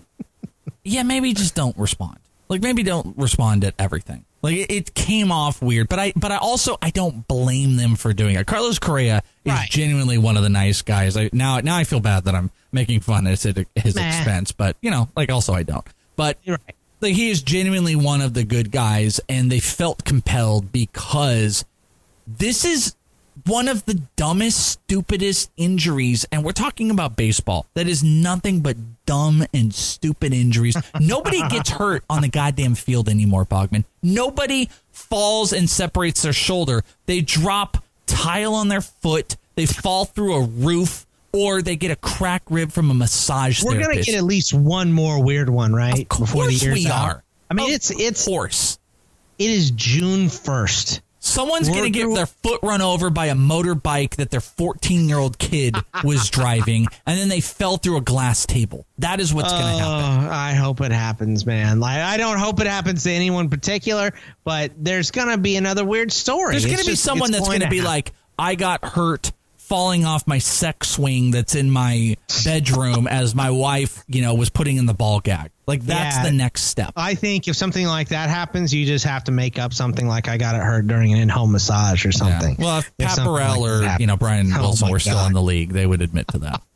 maybe just don't respond. Maybe don't respond at everything. It came off weird. But I don't blame them for doing it. Carlos Correa is genuinely one of the nice guys. Now I feel bad that I'm making fun at his expense, but also I don't. But he is genuinely one of the good guys, and they felt compelled because this is one of the dumbest, stupidest injuries, and we're talking about baseball. That is nothing but dumb and stupid injuries. Nobody gets hurt on the goddamn field anymore, Bogman. Nobody falls and separates their shoulder. They drop tile on their foot. They fall through a roof. Or they get a crack rib from a massage therapist. We're going to get at least one more weird one, right? Of course before the year's we are. I mean, it's of course. It is June 1st. Someone's going to get their foot run over by a motorbike that their 14-year-old kid was driving, and then they fell through a glass table. That is what's going to happen. I hope it happens, man. I don't hope it happens to anyone in particular, but there's going to be another weird story. There's going to be someone that's going to be like, I got hurt falling off my sex swing that's in my bedroom as my wife, was putting in the ball gag. That's the next step. I think if something like that happens, you just have to make up something like I got it hurt during an in-home massage or something. Yeah. Well, if Pat Burrell or Brian Wilson were still in the league, they would admit to that.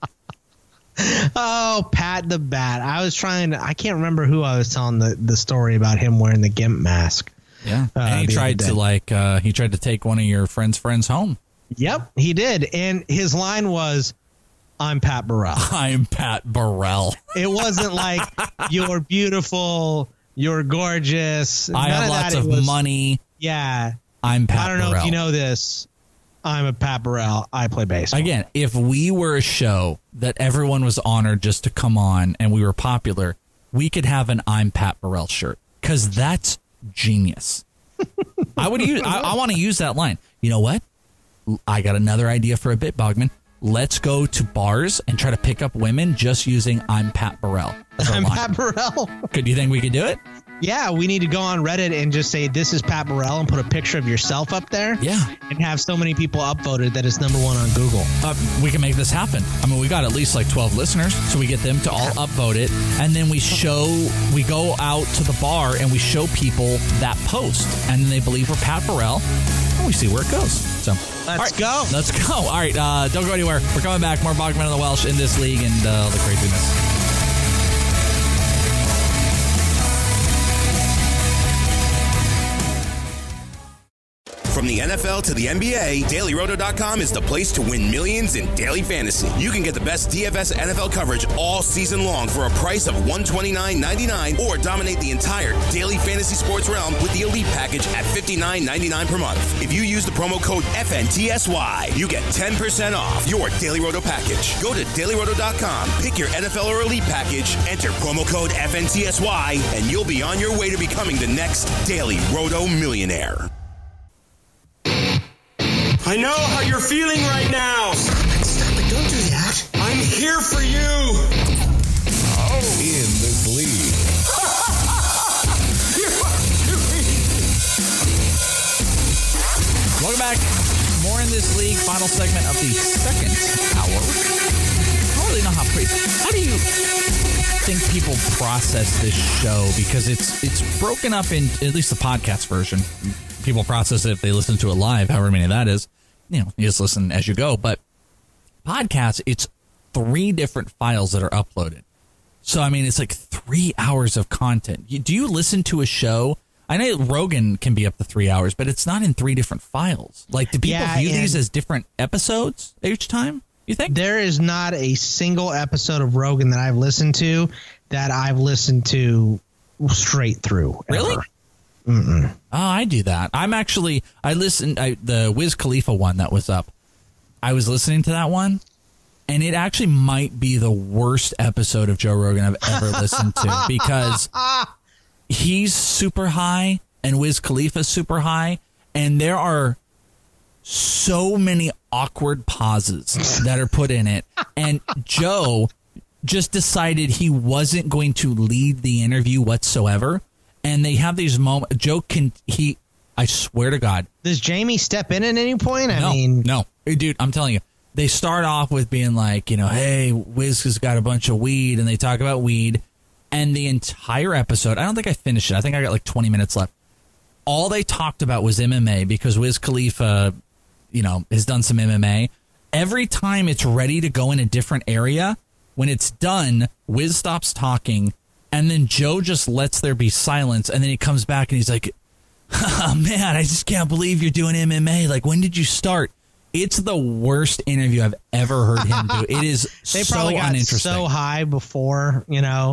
Oh, Pat the Bat. I can't remember who I was telling the story about him wearing the GIMP mask. Yeah. And he tried to take one of your friend's home. Yep, he did. And his line was, I'm Pat Burrell. I'm Pat Burrell. It wasn't like you're beautiful, you're gorgeous. I have lots of money. Yeah. I'm Pat Burrell. I don't know if you know this. I'm a Pat Burrell. I play baseball. Again, if we were a show that everyone was honored just to come on and we were popular, we could have an I'm Pat Burrell shirt because that's genius. I want to use that line. You know what? I got another idea for a bit, Bogman. Let's go to bars and try to pick up women just using I'm Pat Burrell. I'm Pat Burrell. Do you think we could do it? Yeah, we need to go on Reddit and just say this is Pat Burrell and put a picture of yourself up there. Yeah. And have so many people upvoted that it's #1 on Google. We can make this happen. I mean, we got at least like 12 listeners, so we get them to all upvote it. And then we go out to the bar and we show people that post. And then they believe we're Pat Burrell. And we see where it goes. So Let's go. Let's go. All right. Don't go anywhere. We're coming back. More Bogman and the Welsh in this league and all the craziness. From the NFL to the NBA, DailyRoto.com is the place to win millions in daily fantasy. You can get the best DFS NFL coverage all season long for a price of $129.99 or dominate the entire daily fantasy sports realm with the Elite Package at $59.99 per month. If you use the promo code FNTSY, you get 10% off your Daily Roto package. Go to DailyRoto.com, pick your NFL or Elite Package, enter promo code FNTSY, and you'll be on your way to becoming the next Daily Roto millionaire. I know how you're feeling right now. Stop it. Don't do that. I'm here for you. In this league. Welcome back. More in this league. Final segment of the second hour. I don't really know how do you think people process this show? Because it's broken up in at least the podcast version. People process it if they listen to it live, however many that is. You just listen as you go. But podcasts, it's 3 different files that are uploaded. So, I mean, it's like 3 hours of content. Do you listen to a show? I know Rogan can be up to 3 hours, but it's not in 3 different files. Like, do people view these as different episodes each time, you think? There is not a single episode of Rogan that I've listened to straight through. Really? Ever. Mm-mm. Oh, I do that. The Wiz Khalifa one that was up. I was listening to that one, and it actually might be the worst episode of Joe Rogan I've ever listened to because he's super high and Wiz Khalifa's super high, and there are so many awkward pauses that are put in it, and Joe just decided he wasn't going to lead the interview whatsoever. And they have these moments. I swear to God. Does Jamie step in at any point? No. Dude, I'm telling you. They start off with being like, hey, Wiz has got a bunch of weed. And they talk about weed. And the entire episode, I don't think I finished it. I think I got like 20 minutes left. All they talked about was MMA because Wiz Khalifa, has done some MMA. Every time it's ready to go in a different area, when it's done, Wiz stops talking. And then Joe just lets there be silence. And then he comes back and he's like, oh, man, I just can't believe you're doing MMA. Like, when did you start? It's the worst interview I've ever heard him do. It is they so probably got uninteresting. So high before,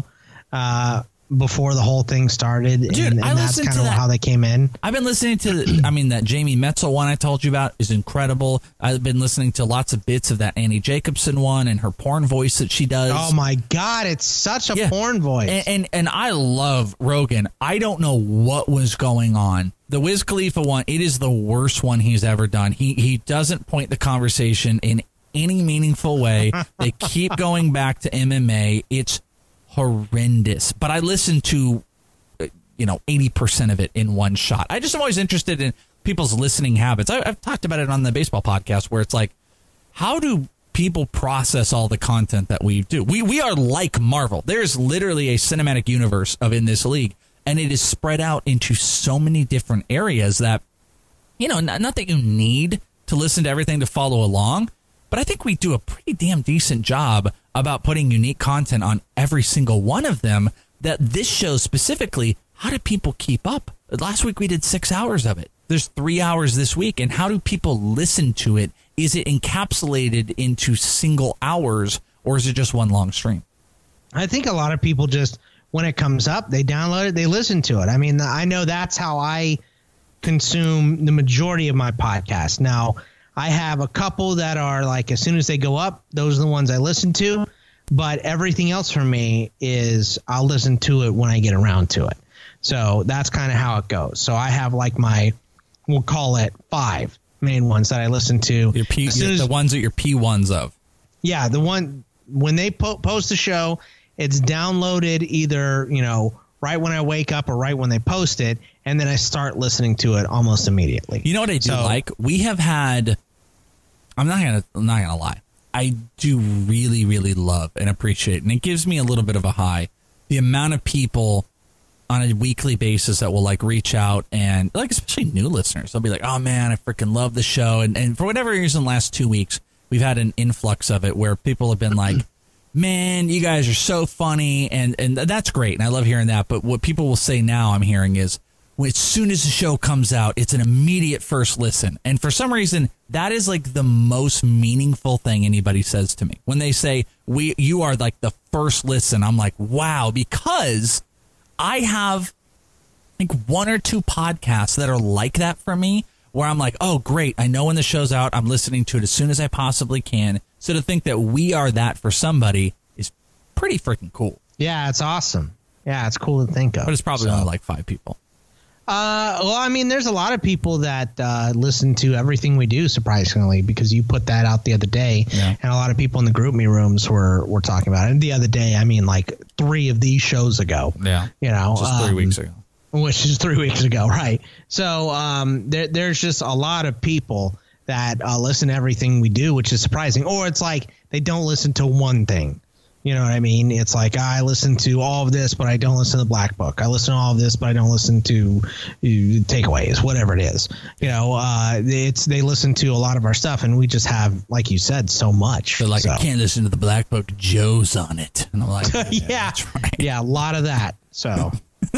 before the whole thing started. Dude, and that's kind of how they came in. I've been listening to, that Jamie Metzel one I told you about is incredible. I've been listening to lots of bits of that Annie Jacobson one and her porn voice that she does. Oh, my God. It's such a porn voice. And I love Rogan. I don't know what was going on. The Wiz Khalifa one, it is the worst one he's ever done. He doesn't point the conversation in any meaningful way. They keep going back to MMA. It's horrendous, but I listen to 80% of it in one shot. I just am always interested in people's listening habits. I've talked about it on the baseball podcast where it's like, how do people process all the content that we do? We are like Marvel. There's literally a cinematic universe of In This League, and it is spread out into so many different areas that not that you need to listen to everything to follow along, but I think we do a pretty damn decent job about putting unique content on every single one of them. That this show specifically, how do people keep up? Last week we did 6 hours of it. There's 3 hours this week. And how do people listen to it is it encapsulated into single hours, or is it just one long stream? I think a lot of people just, when it comes up, they download it, they listen to it. I mean, I know that's how I consume the majority of my podcasts. Now, I have a couple that are like, as soon as they go up, those are the ones I listen to. But everything else for me is I'll listen to it when I get around to it. So that's kind of how it goes. So I have like we'll call it 5 main ones that I listen to. The ones that you're P1s of. Yeah, the one when they post the show, it's downloaded either, right when I wake up or right when they post it, and then I start listening to it almost immediately. You know what I do like? We have had, I'm not gonna lie, I do really, really love and appreciate, and it gives me a little bit of a high, the amount of people on a weekly basis that will like reach out and like, especially new listeners, they'll be like, oh man, I freaking love the show. And for whatever reason, the last 2 weeks, we've had an influx of it where people have been like, man, you guys are so funny. And that's great. And I love hearing that. But what people will say now, I'm hearing is, as soon as the show comes out, it's an immediate first listen. And for some reason, that is like the most meaningful thing anybody says to me. When they say, you are like the first listen, I'm like, wow, because I have, I think, 1 or 2 podcasts that are like that for me, where I'm like, oh, great, I know when the show's out, I'm listening to it as soon as I possibly can. So to think that we are that for somebody is pretty freaking cool. Yeah, it's awesome. Yeah, it's cool to think of. But it's probably only like 5 people. Well, I mean, there's a lot of people that listen to everything we do, surprisingly, because you put that out the other day, and a lot of people in the group me rooms were talking about it. And the other day, I mean, like 3 of these shows ago. Yeah. Just 3 weeks ago. Which is 3 weeks ago, right? So there's just a lot of people that listen to everything we do, which is surprising. Or it's like they don't listen to one thing. You know what I mean? It's like, I listen to all of this, but I don't listen to the Black Book. I listen to all of this, but I don't listen to takeaways, whatever it is. They listen to a lot of our stuff, and we just have, like you said, so much. They're like, I can't listen to the Black Book. Joe's on it. And I'm like, yeah, that's right. Yeah, a lot of that. So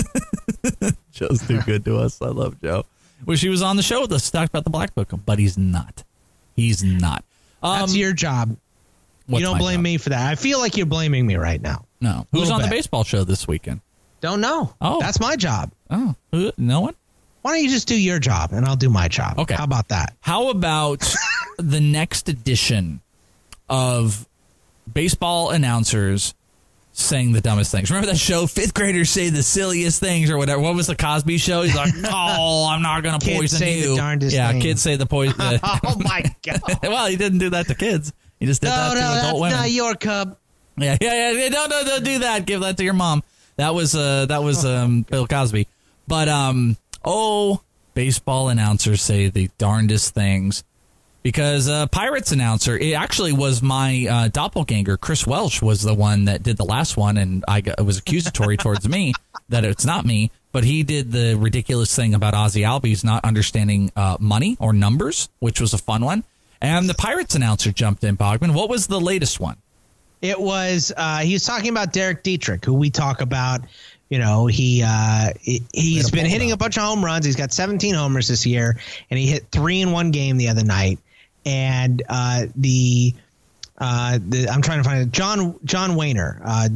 Joe's too good to us. I love Joe. Well, she was on the show with us, talked about the Black Book, but he's not. He's not. That's your job. You don't blame me for that. I feel like you're blaming me right now. No. Who's on the baseball show this weekend? Don't know. Oh. That's my job. Oh. No one? Why don't you just do your job and I'll do my job? Okay. How about that? How about the next edition of baseball announcers saying the dumbest things? Remember that show, 5th graders say the silliest things or whatever? What was the Cosby Show? He's like, no, I'm not going to poison kids say you. The darndest thing. Kids say the poison. Oh, my God. Well, he didn't do that to kids. He just did that to adult women. No, your cub. Yeah. Don't do that. Give that to your mom. That was Bill Cosby. But baseball announcers say the darndest things, because Pirates announcer, it actually was my doppelganger. Chris Welsh was the one that did the last one, and it was accusatory towards me that it's not me. But he did the ridiculous thing about Ozzie Albies not understanding money or numbers, which was a fun one. And the Pirates announcer jumped in, Bogman. What was the latest one? It was he was talking about Derek Dietrich, who we talk about. He's been hitting a bunch of home runs. He's got 17 homers this year, and he hit 3 in one game the other night. And I'm trying to find it. John Wehner,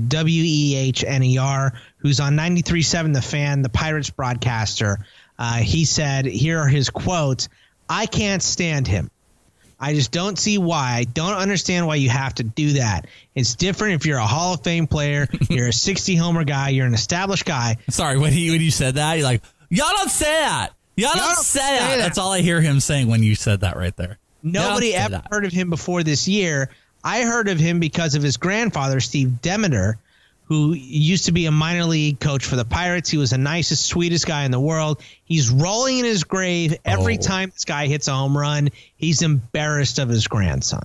Wehner, who's on 93.7 The Fan, the Pirates broadcaster. He said, here are his quotes: "I can't stand him. I just don't see why. I don't understand why you have to do that. It's different if you're a Hall of Fame player, you're a 60-homer guy, you're an established guy." Sorry, when you said that, you're like, y'all don't say that. Y'all don't say that. That's all I hear him saying when you said that right there. Nobody ever heard of him before this year. I heard of him because of his grandfather, Steve Demeter, who used to be a minor league coach for the Pirates. He was the nicest, sweetest guy in the world. He's rolling in his grave every time this guy hits a home run. He's embarrassed of his grandson.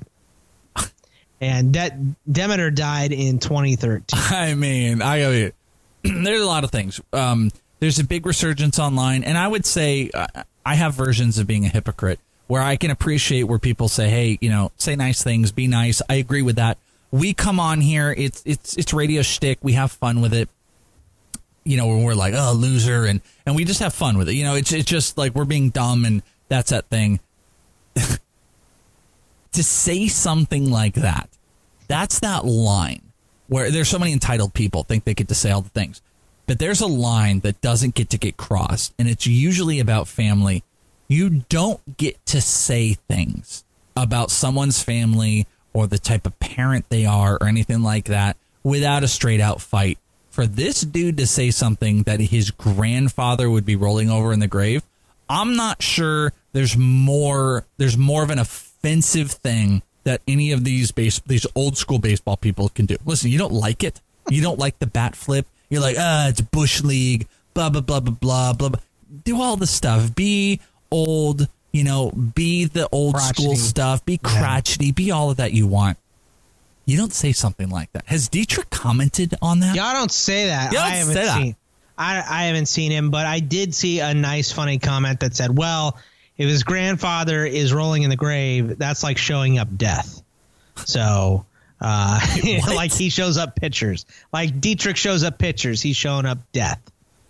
And that Demeter died in 2013. I mean, there's a lot of things. There's a big resurgence online, and I would say I have versions of being a hypocrite where I can appreciate where people say, hey, say nice things, be nice. I agree with that. We come on here, it's radio shtick. We have fun with it. When we're like, oh, loser, and we just have fun with it. It's just like we're being dumb, and that's that thing. to say something like that, that's that line where there's so many entitled people think they get to say all the things. But there's a line that doesn't get crossed, and it's usually about family. You don't get to say things about someone's family or the type of parent they are or anything like that without a straight out fight. For this dude to say something that his grandfather would be rolling over in the grave, I'm not sure there's more of an offensive thing that any of these old school baseball people can do. Listen, you don't like it. You don't like the bat flip. You're like, it's Bush League, blah, blah, blah, blah, blah, blah, blah. Do all the stuff. Be old, be the old school stuff, be crotchety, be all of that you want. You don't say something like that. Has Dietrich commented on that? Y'all don't say that. I haven't seen him, but I did see a nice, funny comment that said, well, if his grandfather is rolling in the grave, that's like showing up death. So, like he shows up pictures. Like Dietrich shows up pictures. He's showing up death.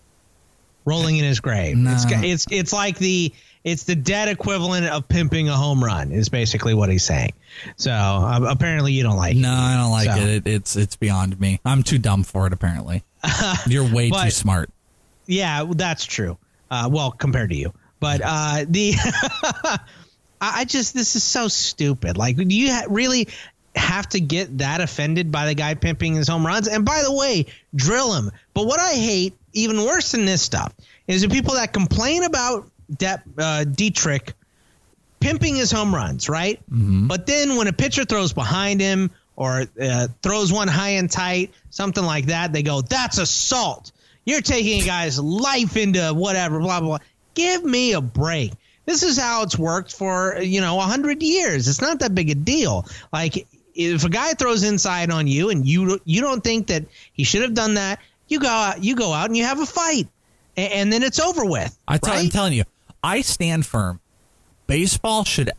Rolling in his grave. No. It's like it's the dead equivalent of pimping a home run is basically what he's saying. So apparently you don't like it. No, I don't like it. It's beyond me. I'm too dumb for it, apparently. You're way too smart. Yeah, that's true. Well, compared to you. But this is so stupid. Like, do you really have to get that offended by the guy pimping his home runs? And by the way, drill him. But what I hate, even worse than this stuff, is the people that complain about Dietrich pimping his home runs, right? Mm-hmm. But then when a pitcher throws behind him or throws one high and tight, something like that, they go, that's assault. You're taking a guy's life into whatever, blah, blah, blah. Give me a break. This is how it's worked for, 100 years. It's not that big a deal. Like, if a guy throws inside on you and you don't think that he should have done that, you go out and you have a fight. And then it's over with. I'm telling you, I stand firm. Baseball should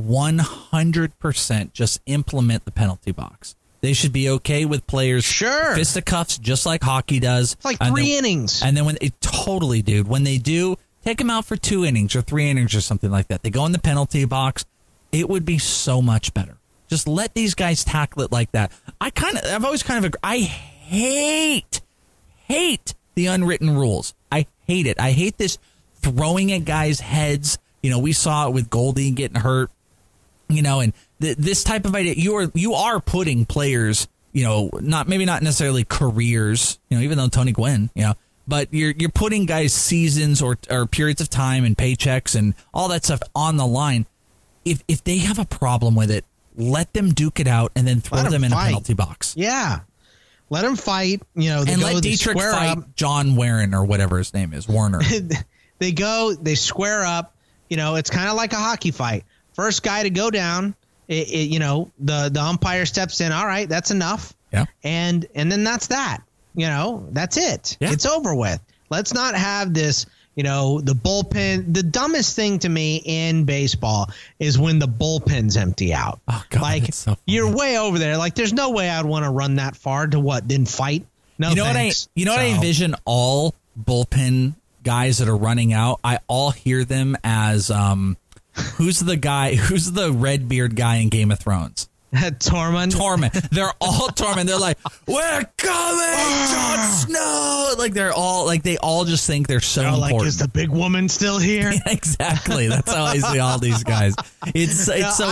100% just implement the penalty box. They should be okay with players fisticuffs just like hockey does. It's like 3 innings. And then when they do, take them out for 2 innings or 3 innings or something like that. They go in the penalty box. It would be so much better. Just let these guys tackle it like that. I've always I hate the unwritten rules. I hate it. I hate this throwing at guys' heads. We saw it with Goldie getting hurt. And this type of idea, you are putting players, maybe not necessarily careers, even though Tony Gwynn, but you're putting guys seasons or periods of time and paychecks and all that stuff on the line. If they have a problem with it, let them duke it out and then throw them in a penalty box. Yeah. Let them fight. And let Dietrich fight John Warren or whatever his name is, Warner. They square up. It's kind of like a hockey fight. First guy to go down, the umpire steps in. All right, that's enough. Yeah. And then that's that. That's it. Yeah. It's over with. Let's not have this, the bullpen. The dumbest thing to me in baseball is when the bullpens empty out. Oh, God, like, so you're way over there. Like, there's no way I'd want to run that far to then fight. No, thanks. What I envision all bullpen guys that are running out, I all hear them as who's the red beard guy in Game of Thrones? Tormund. They're all Tormund. They're like, we're coming, Jon Snow. Like they all just think they're so important. Like, is the big woman still here? Yeah, exactly. That's how I see all these guys. It's so nonsense.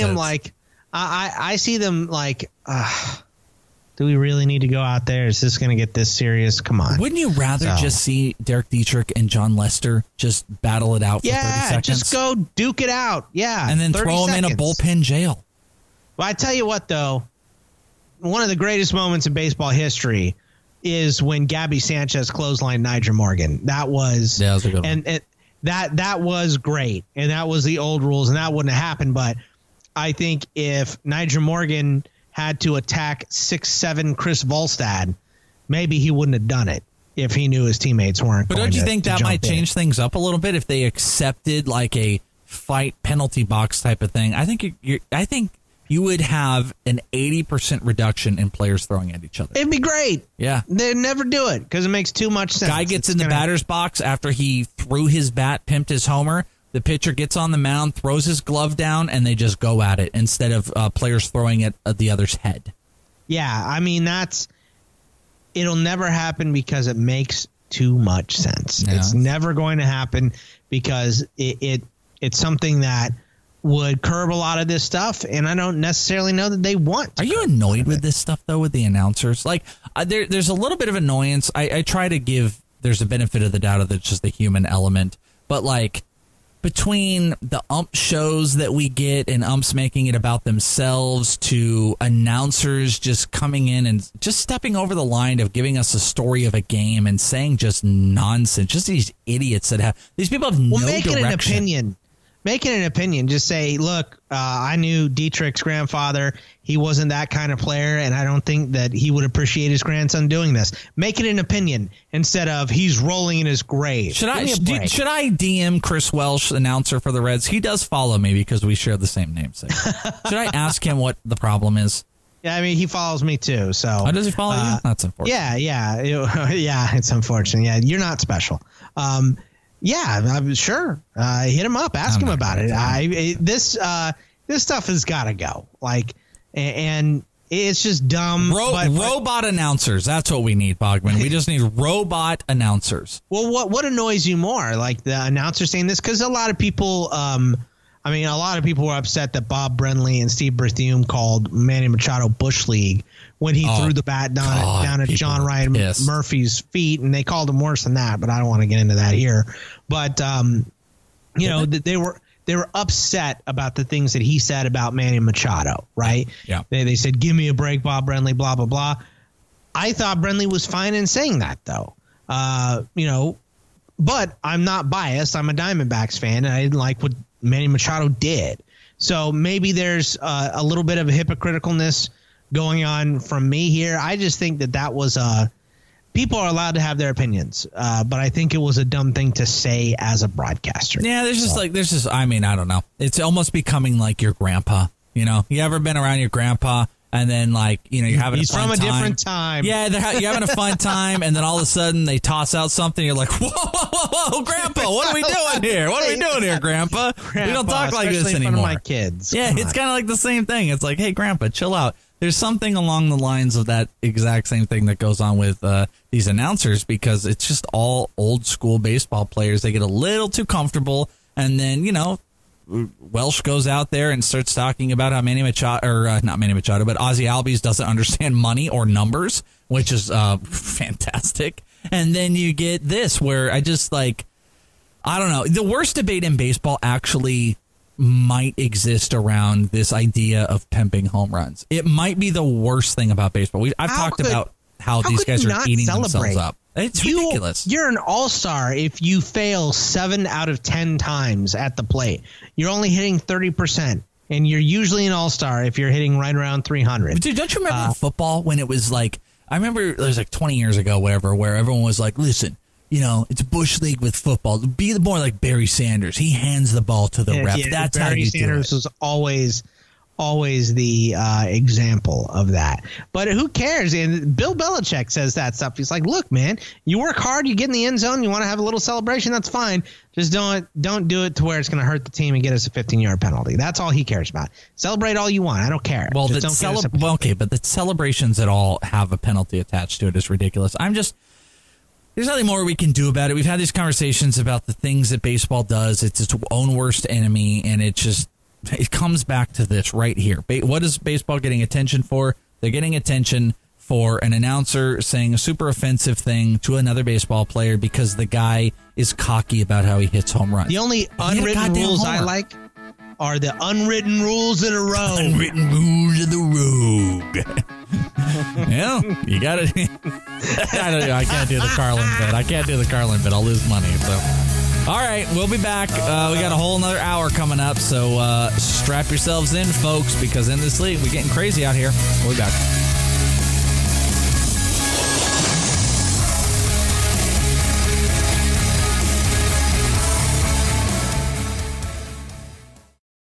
I see them like, do we really need to go out there? Is this going to get this serious? Come on. Wouldn't you rather just see Derek Dietrich and John Lester just battle it out for 30 seconds? Yeah, just go duke it out. Yeah. And then throw them in a bullpen jail. Well, I tell you what, though, one of the greatest moments in baseball history is when Gabby Sanchez clotheslined Nyjer Morgan. That was a good one. And that was great, and that was the old rules, and that wouldn't have happened. But I think if Nyjer Morgan had to attack 6'7" Chris Volstad, maybe he wouldn't have done it if he knew his teammates weren't. But don't you think that might change things up a little bit if they accepted like a fight penalty box type of thing? I think you would have an 80% reduction in players throwing at each other. It'd be great. Yeah. They'd never do it because it makes too much sense. Guy gets in the batter's box after he threw his bat, pimped his homer. the pitcher gets on the mound, throws his glove down, and they just go at it instead of players throwing it at the other's head. Yeah, I mean, it'll never happen because it makes too much sense. Yeah. It's never going to happen because it's something that would curb a lot of this stuff, and I don't necessarily know that they want. Are you annoyed with this stuff, though, with the announcers? Like, there's a little bit of annoyance. I try to give there's a benefit of the doubt of just the human element, but, like, between the ump shows that we get and umps making it about themselves to announcers just coming in and just stepping over the line of giving us a story of a game and saying just nonsense, just these idiots that have – these people have no direction. Making an opinion. Just say, look, I knew Dietrich's grandfather. He wasn't that kind of player, and I don't think that he would appreciate his grandson doing this. Make it an opinion instead of he's rolling in his grave. Should I DM Chris Welsh, announcer for the Reds? He does follow me because we share the same namesake. Should I ask him what the problem is? Yeah, I mean, he follows me too. So does he follow you? That's unfortunate. Yeah, it's unfortunate. Yeah, you're not special. Yeah, I'm sure. Hit him up. Ask him about it. This stuff has got to go. Like, and it's just dumb. Robot announcers. That's what we need, Bogman. We just need robot announcers. Well, what annoys you more? Like the announcer saying this? Because a lot of people, a lot of people were upset that Bob Brenly and Steve Berthiaume called Manny Machado Bush League when he threw the bat down at John Ryan Murphy's feet, and they called him worse than that, but I don't want to get into that here. But they were upset about the things that he said about Manny Machado, right? Yeah. They said, "Give me a break, Bob Brenly," blah blah blah. I thought Brenly was fine in saying that, though. But I'm not biased. I'm a Diamondbacks fan, and I didn't like what Manny Machado did. So maybe there's a little bit of hypocriticalness going on from me here. I just think that was people are allowed to have their opinions, but I think it was a dumb thing to say as a broadcaster. Yeah, I don't know. It's almost becoming like your grandpa. You know, you ever been around your grandpa? And then, you're having He's a fun time. He's from a different time. Yeah, you're having a fun time, and then all of a sudden they toss out something. You're like, whoa, Grandpa, what are we doing here? What are we doing here, Grandpa? We don't talk like this anymore. In front of my kids. Yeah, it's kind of like the same thing. It's like, hey, Grandpa, chill out. There's something along the lines of that exact same thing that goes on with these announcers, because it's just all old school baseball players. They get a little too comfortable, and then, Welsh goes out there and starts talking about how not Manny Machado, but Ozzie Albies doesn't understand money or numbers, which is fantastic. And then you get this where I don't know. The worst debate in baseball actually might exist around this idea of pimping home runs. It might be the worst thing about baseball. I've talked about how these guys are eating themselves up. It's ridiculous. You're an all-star if you fail 7 out of 10 times at the plate. You're only hitting 30%, and you're usually an all-star if you're hitting right around 300. Dude, don't you remember football when it was I remember it was 20 years ago, whatever, where everyone was like, listen, it's Bush League with football. Be more like Barry Sanders. He hands the ball to the ref. That's how you do it. Barry Sanders was always the example of that. But who cares? And Bill Belichick says that stuff. He's like, look, man, you work hard, you get in the end zone, you want to have a little celebration, that's fine. Just don't do it to where it's going to hurt the team and get us a 15-yard penalty. That's all he cares about. Celebrate all you want. I don't care. Well, but the celebrations that all have a penalty attached to it is ridiculous. There's nothing more we can do about it. We've had these conversations about the things that baseball does. It's its own worst enemy, and it comes back to this right here. What is baseball getting attention for? They're getting attention for an announcer saying a super offensive thing to another baseball player because the guy is cocky about how he hits home runs. The only unwritten rules I like are the unwritten rules of the road. Unwritten rules of the road. Yeah, you got it. I can't do the Carlin bit. I'll lose money. So, all right, we'll be back. We got a whole another hour coming up. So strap yourselves in, folks, because in this league, we're getting crazy out here. We'll be back.